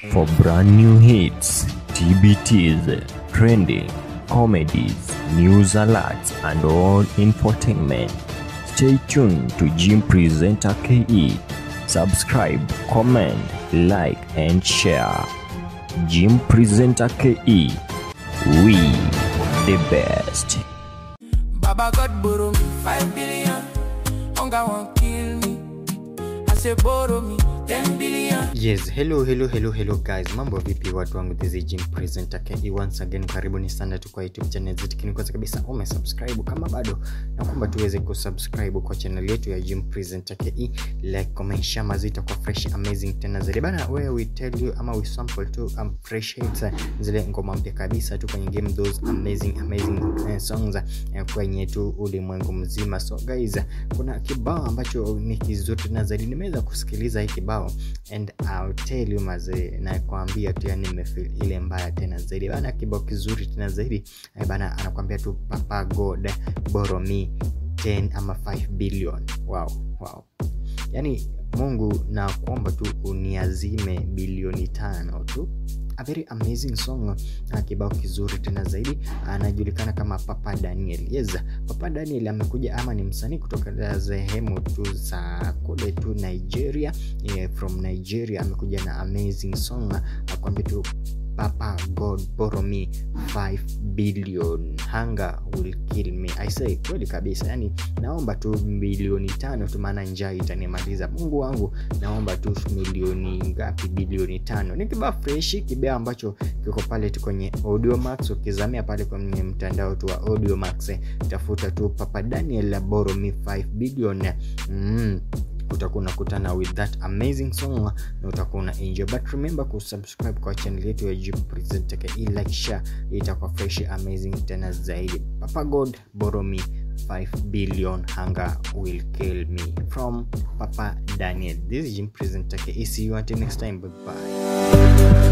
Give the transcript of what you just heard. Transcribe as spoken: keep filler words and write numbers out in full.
For brand new hits, T B Ts, trending, comedies, news alerts, and all infotainment, stay tuned to Jim Presenter K E. Subscribe, comment, like, and share. Jim Presenter K E. We the best. Baba God borrow me five billion. Hunger won't kill me. I say borrow me ten billion. Yes, hello, hello, hello, hello guys. Mambo vipi watu wangu, this is Jim Presenter K E once again. Karibuni sana tu kwa YouTube channel zetu. Kini kwanza kabisa umesubscribe kama bado, na kwamba tuweze kusubscribe kwa channel yetu ya Jim Presenter K E. Like, comment, share, mazita kwa fresh amazing tena zile bana, where we tell you ama we sample to um, fresh hits zile ngoma mpya kabisa tu kwenye game, those amazing amazing uh, songs uh, kwenye tu ulimwengu mzima. So guys, kuna kibao ambacho ni kizuri na zaidi nimeweza kusikiliza hiki kibao, and I'll tell you maze, na kuambia tu yani nimefeel ile mbaya tena zaidi bana. Kibao kizuri tena zaidi bana, anakuambia tu Papa God borrow me ten ama five billion. Wow, wow. Yani Mungu na kuomba tu uniazime bilioni tano tu. A very amazing song, na kibao kizuri tena zaidi. Anajulikana kama Papa Daniel. Yes, Papa Daniel amekuja ama ni msanii kutoka sehemu tu za kule tu Nigeria, yeah, from Nigeria. Amekuja na amazing song, akwambia tu Papa God borrow me five billion, hunger will kill me. I say kweli kabisa, yani naomba tu milioni tano tu, maana njaa itanimaliza. Mungu wangu, naomba tu milioni ngapi? Bilioni tano. Ni kibao fresh, kibao ambacho kiko pale tu kwenye Audiomack. Ukizamia pale kwenye mtandao tu wa Audiomack, tafuta tu Papa Daniel borrow me five billion. Mm. Utakuwa unakutana with that amazing song na utakuwa una enjoy. But remember ku subscribe kwa channel yetu ya Jim Presenter K E, like, share, itakuwa fresh amazing tena zaidi. Papa God borrow me five billion, hunger will kill me, from Papa Daniel. This is Jim Presenter K E. See you until next time. Bye bye.